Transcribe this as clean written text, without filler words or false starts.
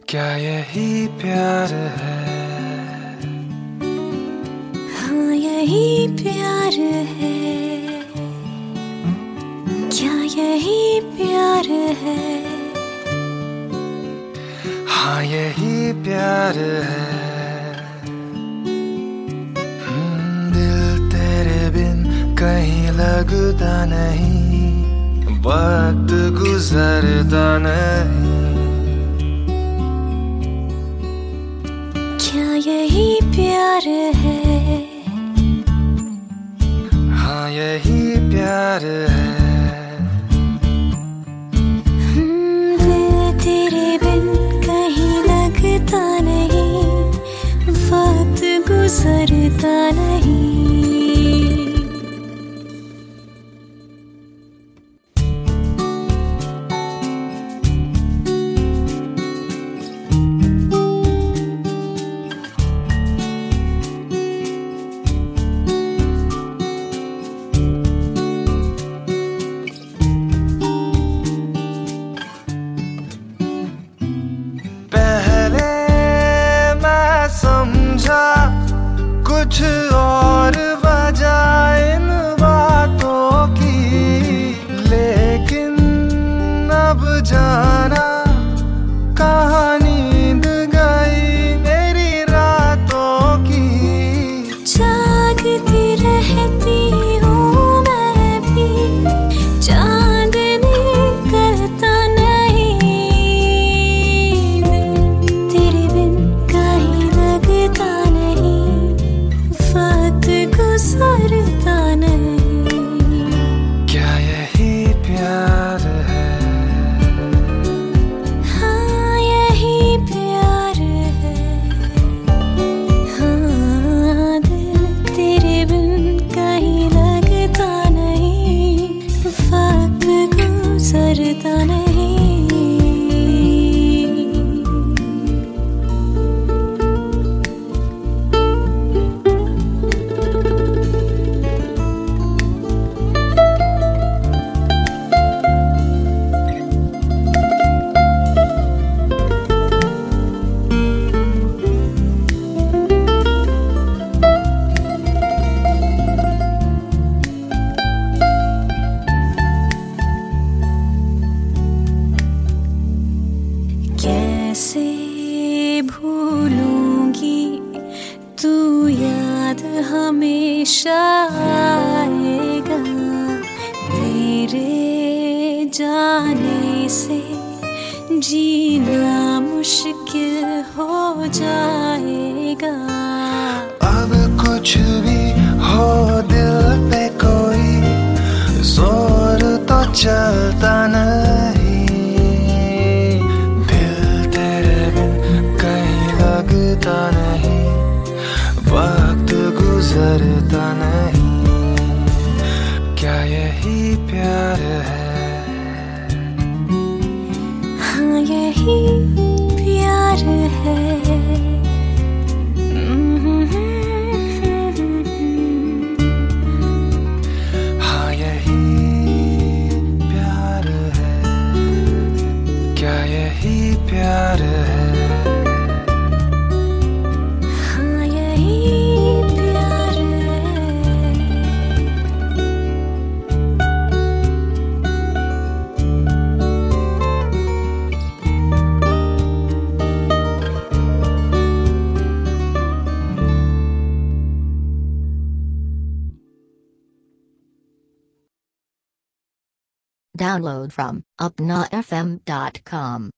क्या यही प्यार है? हाँ यही प्यार है। क्या यही प्यार है? हाँ यही प्यार है। दिल तेरे बिन कहीं लगता नहीं, वक्त गुजरता नहीं। क्या यही प्यार है? हाँ यही प्यार है। दिल तेरे बिन कहीं लगता नहीं, वक्त गुजरता नहीं। कुछ और वजह इन बातों की, लेकिन अब जाना कहाँ नींद गई मेरी रातों की। जागती रहती हूँ मैं भी, चांदनी करता नहीं। तेरे बिन कहीं लगता नहीं, वक्त गुजरता नहीं। क्या यही प्यार है? हाँ यही प्यार है। हाँ दिल तेरे बिन कहीं लगता नहीं, वक्त गुजरता नहीं। कैसे भूलूंगी, तू याद हमेशा आएगा। तेरे जाने से जीना मुश्किल हो जाएगा। अब कुछ भी हो दिल पे कोई जोर तो चलता नहीं। लगता नहीं, वक्त गुजरता नहीं। क्या यही प्यार है? हाँ यही प्यार है। हाँ यही प्यार है। क्या यही प्यार है? Download from upnafm.com.